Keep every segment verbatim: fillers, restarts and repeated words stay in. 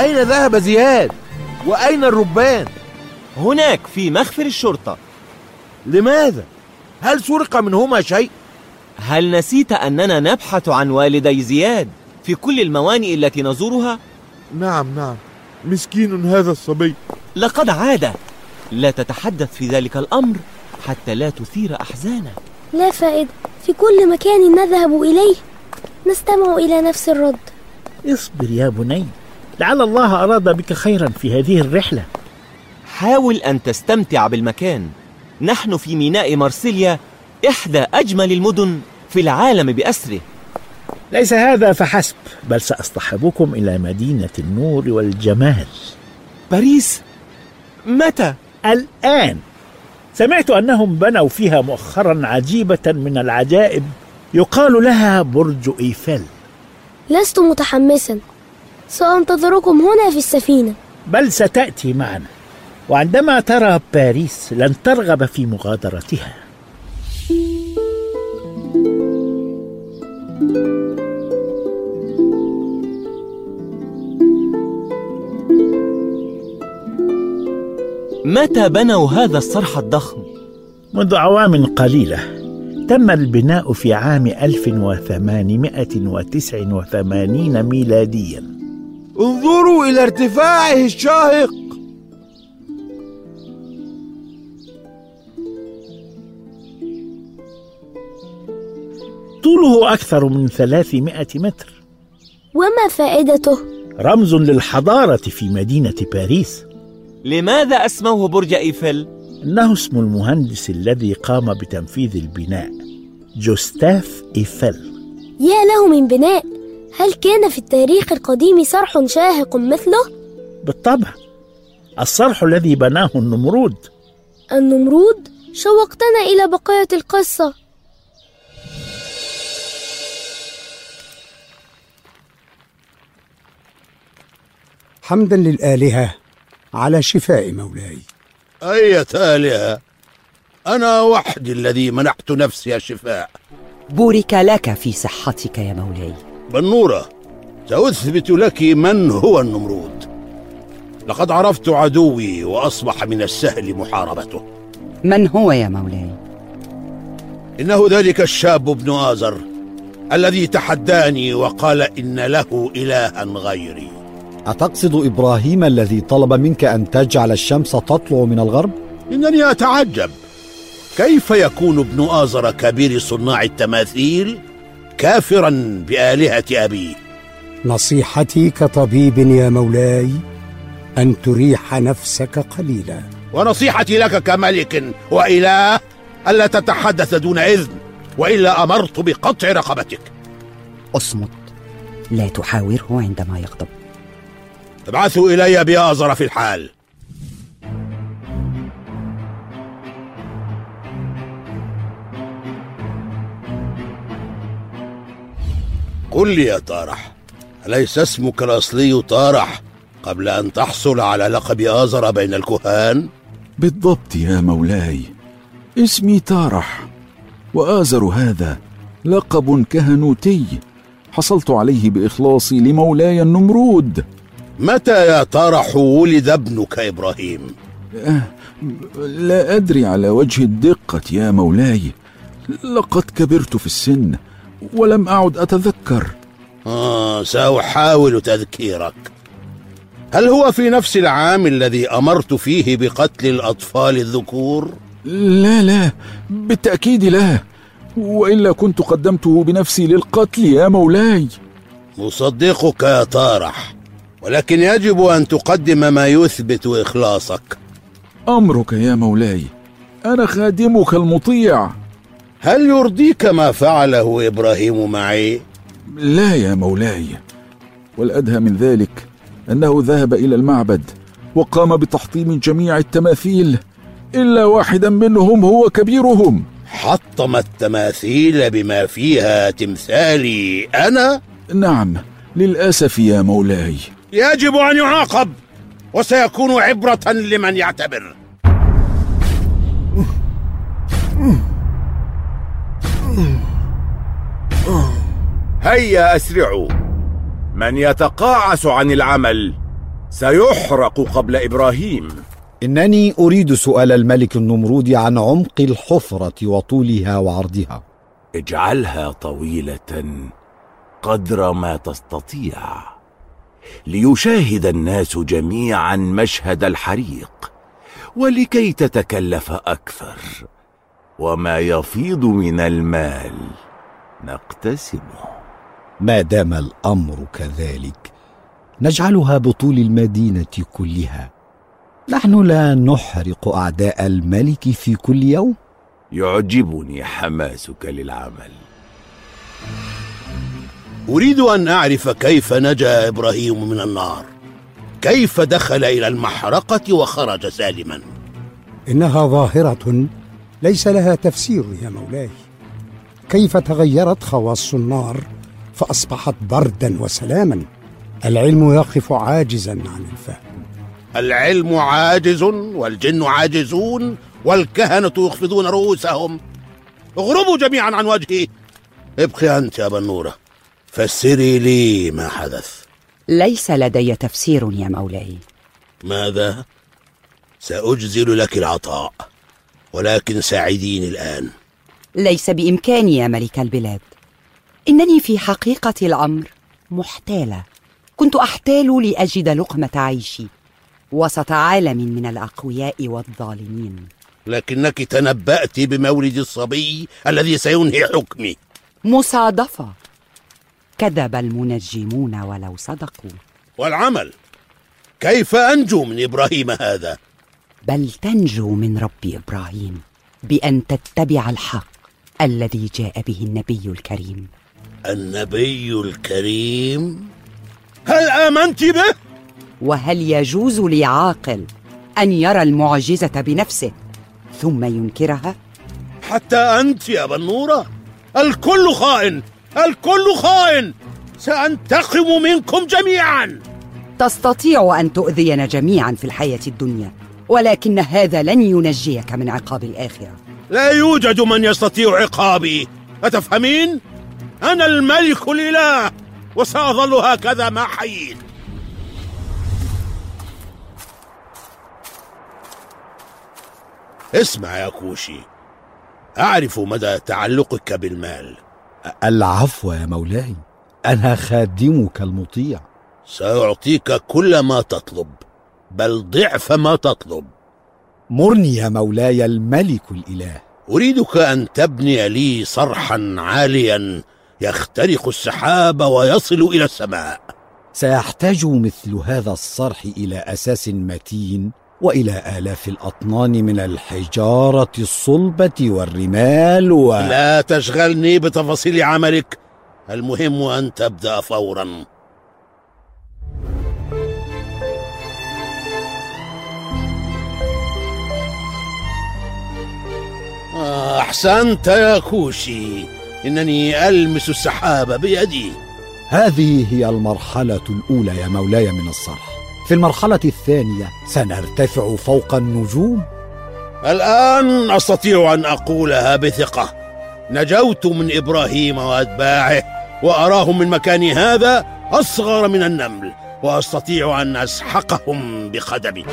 أين ذهب زياد؟ وأين الربان؟ هناك في مخفر الشرطة. لماذا؟ هل سرق منهما شيء؟ هل نسيت أننا نبحث عن والدي زياد في كل الموانئ التي نزورها؟ نعم نعم، مسكين هذا الصبي. لقد عاد. لا تتحدث في ذلك الأمر حتى لا تثير أحزانه. لا فائدة، في كل مكان نذهب إليه نستمع إلى نفس الرد. اصبر يا بني، لعل الله أراد بك خيرا في هذه الرحلة. حاول أن تستمتع بالمكان. نحن في ميناء مارسيليا، إحدى أجمل المدن في العالم بأسره. ليس هذا فحسب، بل سأصطحبكم إلى مدينة النور والجمال. باريس؟ متى؟ الآن. سمعت أنهم بنوا فيها مؤخرا عجيبة من العجائب يقال لها برج إيفل. لست متحمسا، سأنتظركم هنا في السفينة. بل ستأتي معنا، وعندما ترى باريس لن ترغب في مغادرتها. متى بنوا هذا الصرح الضخم؟ منذ عوام قليلة. تم البناء في عام ألف وثمانمائة وتسعة وثمانين ميلاديا. انظروا إلى ارتفاعه الشاهق. طوله أكثر من ثلاثمائة متر. وما فائدته؟ رمز للحضارة في مدينة باريس. لماذا أسموه برج إيفل؟ إنه اسم المهندس الذي قام بتنفيذ البناء، جوستاف إيفل. يا له من بناء! هل كان في التاريخ القديم صرح شاهق مثله؟ بالطبع، الصرح الذي بناه النمرود. النمرود؟ شوقتنا إلى بقية القصة. حمدا للآلهة على شفاء مولاي. أية آلهة؟ أنا وحدي الذي منحت نفسي الشفاء. بورك لك في صحتك يا مولاي. بنورة، سأثبت لك من هو النمرود. لقد عرفت عدوي وأصبح من السهل محاربته. من هو يا مولاي؟ إنه ذلك الشاب ابن آزر الذي تحداني وقال إن له إلها غيري. أتقصد إبراهيم الذي طلب منك أن تجعل الشمس تطلع من الغرب؟ إنني أتعجب كيف يكون ابن آزر كبير صناع التماثيل كافرا بآلهة أبيه. نصيحتي كطبيب يا مولاي أن تريح نفسك قليلا. ونصيحتي لك كملك وإله ألا تتحدث دون إذن، وإلا أمرت بقطع رقبتك. أصمت، لا تحاوره عندما يغضب. ابعثوا إلي بآزر في الحال. قل لي يا طارح، أليس اسمك الأصلي طارح قبل أن تحصل على لقب آزر بين الكهان؟ بالضبط يا مولاي، اسمي طارح، وآزر هذا لقب كهنوتي حصلت عليه بإخلاصي لمولاي النمرود. متى يا طارح ولد ابنك إبراهيم؟ لا أدري على وجه الدقة يا مولاي، لقد كبرت في السن ولم أعد أتذكر. آه سأحاول تذكيرك. هل هو في نفس العام الذي أمرت فيه بقتل الأطفال الذكور؟ لا لا، بالتأكيد لا، وإلا كنت قدمته بنفسي للقتل يا مولاي. مصدقك يا طارح، ولكن يجب أن تقدم ما يثبت إخلاصك. أمرك يا مولاي، أنا خادمك المطيع. هل يرضيك ما فعله إبراهيم معي؟ لا يا مولاي، والأدهى من ذلك أنه ذهب إلى المعبد وقام بتحطيم جميع التماثيل إلا واحدا منهم هو كبيرهم. حطم التماثيل بما فيها تمثالي أنا؟ نعم للأسف يا مولاي. يجب أن يعاقب، وسيكون عبرة لمن يعتبر. هيا أسرعوا، من يتقاعس عن العمل سيحرق قبل إبراهيم. إنني أريد سؤال الملك النمرود عن عمق الحفرة وطولها وعرضها. اجعلها طويلة قدر ما تستطيع، ليشاهد الناس جميعا مشهد الحريق، ولكي تتكلف أكثر، وما يفيض من المال نقتسمه. ما دام الأمر كذلك نجعلها بطول المدينة كلها، نحن لا نحرق أعداء الملك في كل يوم. يعجبني حماسك للعمل. أريد أن أعرف كيف نجا إبراهيم من النار، كيف دخل إلى المحرقة وخرج سالما. إنها ظاهرة ليس لها تفسير يا مولاي. كيف تغيرت خواص النار فأصبحت بردا وسلاما؟ العلم يقف عاجزا عن الفهم. العلم عاجز والجن عاجزون والكهنة يخفضون رؤوسهم. اغربوا جميعا عن وجهي. ابقي أنت يا بنورة، فسري لي ما حدث. ليس لدي تفسير يا مولاي. ماذا؟ سأجزل لك العطاء، ولكن ساعديني الآن. ليس بإمكاني يا ملك البلاد. إنني في حقيقة الأمر محتالة. كنت أحتال لأجد لقمة عيشي وسط عالم من الأقوياء والظالمين. لكنك تنبأت بمولد الصبي الذي سينهي حكمي. مصادفة. كذب المنجمون ولو صدقوا. والعمل؟ كيف أنجو من إبراهيم هذا؟ بل تنجو من رب إبراهيم بأن تتبع الحق الذي جاء به النبي الكريم. النبي الكريم؟ هل آمنت به؟ وهل يجوز لعاقل أن يرى المعجزة بنفسه ثم ينكرها؟ حتى أنت يا بنورة. الكل خائن، الكل خائن. سأنتقم منكم جميعا. تستطيع أن تؤذينا جميعا في الحياة الدنيا، ولكن هذا لن ينجيك من عقاب الآخرة. لا يوجد من يستطيع عقابي، أتفهمين؟ أنا الملك الإله، وسأظل هكذا ما حييت. اسمع يا كوشي، أعرف مدى تعلقك بالمال. العفو يا مولاي، أنا خادمك المطيع. سأعطيك كل ما تطلب، بل ضعف ما تطلب. مرني يا مولاي الملك الإله. أريدك أن تبني لي صرحا عاليا يخترق السحاب ويصل إلى السماء. سيحتاج مثل هذا الصرح إلى أساس متين، وإلى آلاف الأطنان من الحجارة الصلبة والرمال و... لا تشغلني بتفاصيل عملك، المهم أن تبدأ فورا. أحسنت يا كوشي، إنني ألمس السحاب بيدي. هذه هي المرحلة الأولى يا مولاي من الصرح. في المرحلة الثانية سنرتفع فوق النجوم. الآن أستطيع أن أقولها بثقة. نجوت من إبراهيم وأتباعه، وأراهم من مكاني هذا أصغر من النمل، وأستطيع أن أسحقهم بقدمي.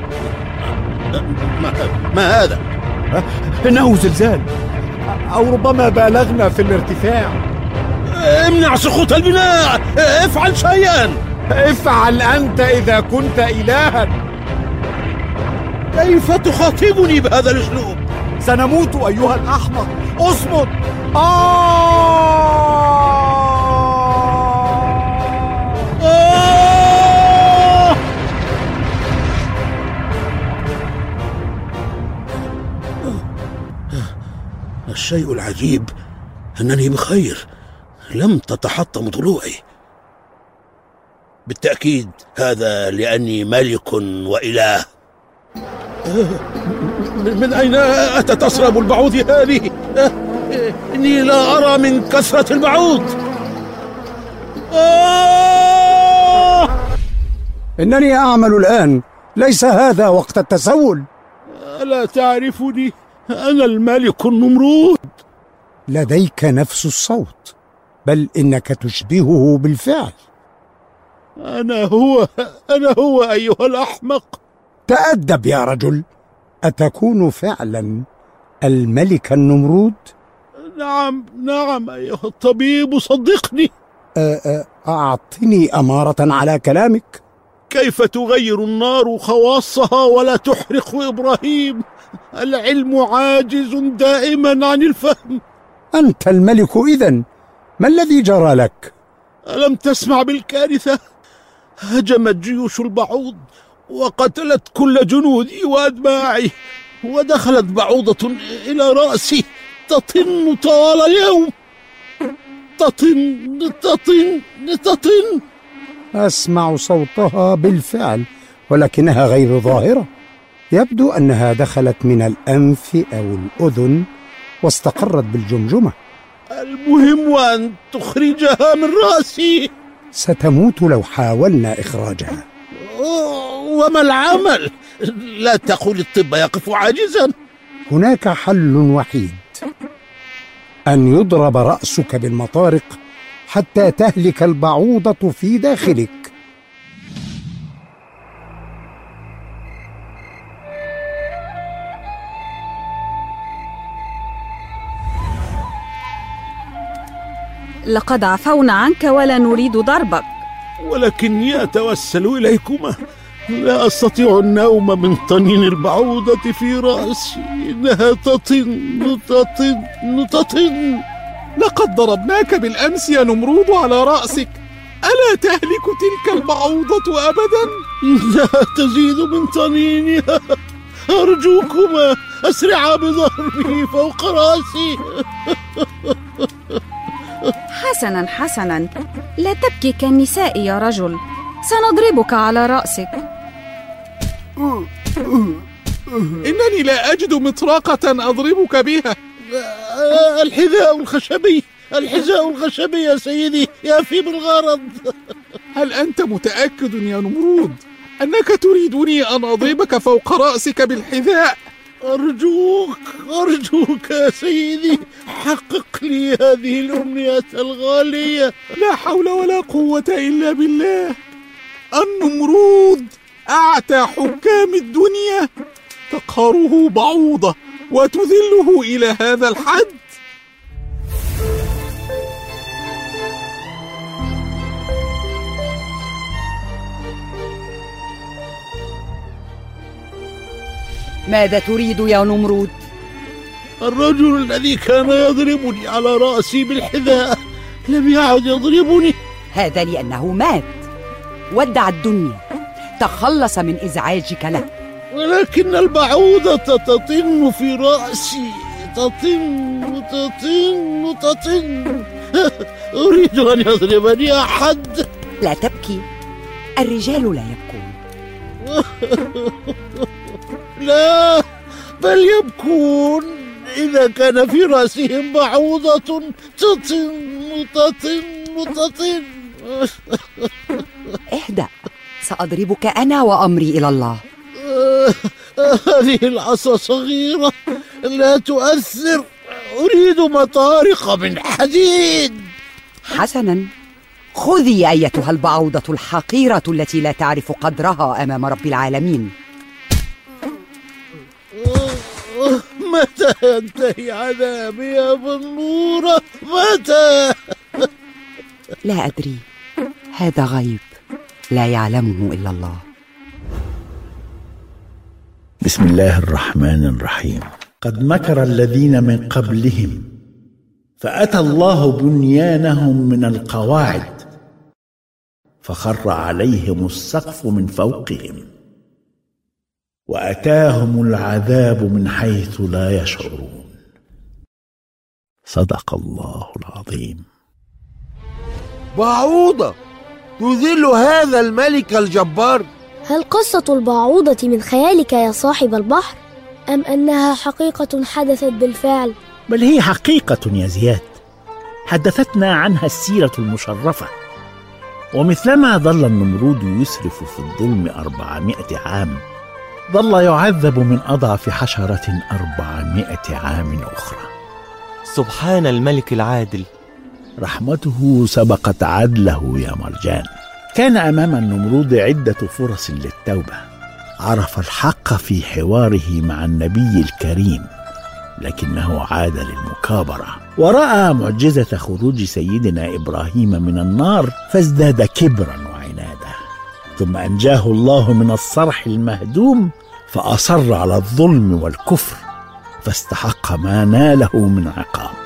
ما, ما هذا؟ إنه زلزال، أو ربما بالغنا في الارتفاع. امنع سقوط البناء، افعل شيئا. افعل أنت إذا كنت إلها. كيف تخاطبني بهذا الأسلوب؟ سنموت أيها الأحمق، اصمت. آه! آه! الشيء العجيب أنني بخير، لم تتحطم ضلوعي. بالتأكيد هذا لأني ملك وإله. من أين أتت تسرب البعوض هذه؟ إني لا أرى من كثرة البعوض. آه! إنني أعمل الآن، ليس هذا وقت التسول. ألا تعرفني؟ أنا الملك النمرود. لديك نفس الصوت، بل إنك تشبهه بالفعل. أنا هو أنا هو أيها الأحمق. تأدب يا رجل. أتكون فعلا الملك النمرود؟ نعم نعم أيها الطبيب، صدقني. أعطني أمارة على كلامك. كيف تغير النار خواصها ولا تحرق إبراهيم؟ العلم عاجز دائما عن الفهم. أنت الملك إذن، ما الذي جرى لك؟ ألم تسمع بالكارثة؟ هجمت جيوش البعوض وقتلت كل جنودي وأتباعي، ودخلت بعوضة إلى رأسي تطن طوال اليوم. تطن تطن تطن. أسمع صوتها بالفعل، ولكنها غير ظاهرة. يبدو أنها دخلت من الأنف أو الأذن واستقرت بالجمجمة. المهم أن تخرجها من رأسي. ستموت لو حاولنا إخراجها. وما العمل؟ لا تقول الطب يقف عاجزا. هناك حل وحيد، أن يضرب رأسك بالمطارق حتى تهلك البعوضة في داخلك. لقد عفونا عنك ولا نريد ضربك، ولكني أتوسل إليكما. لا أستطيع النوم من طنين البعوضة في رأسي، إنها تطن تطن تطن. لقد ضربناك بالأمس يا نمرود على رأسك، ألا تهلك تلك البعوضة أبدا؟ إنها تزيد من طنينها. أرجوكما أسرعا بضربي فوق رأسي. حسنا حسنا، لا تبكي كالنساء يا رجل، سنضربك على رأسك. إنني لا أجد مطرقة أضربك بها. الحذاء الخشبي الحذاء الخشبي يا سيدي يفي بالغرض. هل أنت متأكد يا نمرود أنك تريدني أن أضربك فوق رأسك بالحذاء؟ أرجوك أرجوك يا سيدي، حقق لي هذه الأمنية الغالية. لا حول ولا قوة إلا بالله. النمرود أعتى حكام الدنيا، تقهره بعوضة وتذله إلى هذا الحد. ماذا تريد يا نمرود؟ الرجل الذي كان يضربني على رأسي بالحذاء لم يعد يضربني. هذا لأنه مات، ودع الدنيا، تخلص من إزعاجك له. ولكن البعوضة تطن في رأسي، تطن تطن تطن. أريد أن يضربني أحد. لا تبكي، الرجال لا يبكون. لا، بل يبكون إذا كان في رأسهم بعوضة تطن تطن تطن. اهدأ، سأضربك أنا وأمري إلى الله. هذه العصا صغيرة لا تؤثر، أريد مطارق من حديد. حسنا، خذي أيتها البعوضة الحقيرة التي لا تعرف قدرها أمام رب العالمين. متى ينتهي عذابي يا بنورة؟ متى؟ لا أدري، هذا غيب لا يعلمه إلا الله. بسم الله الرحمن الرحيم. قد مكر الذين من قبلهم فأتى الله بنيانهم من القواعد فخر عليهم السقف من فوقهم وأتاهم العذاب من حيث لا يشعرون. صدق الله العظيم. بعوضة تذل هذا الملك الجبار. هل قصة البعوضة من خيالك يا صاحب البحر، أم أنها حقيقة حدثت بالفعل؟ بل هي حقيقة يا زياد، حدثتنا عنها السيرة المشرفة. ومثلما ظل النمرود يسرف في الظلم أربعمائة عام، ظل يعذب من أضعف حشرة أربعمائة عام أخرى. سبحان الملك العادل. رحمته سبقت عدله يا مرجان. كان أمام النمرود عدة فرص للتوبة. عرف الحق في حواره مع النبي الكريم، لكنه عاد للمكابرة، ورأى معجزة خروج سيدنا إبراهيم من النار فازداد كبرا وعنادا. ثم أنجاه الله من الصرح المهدوم فأصر على الظلم والكفر، فاستحق ما ناله من عقاب.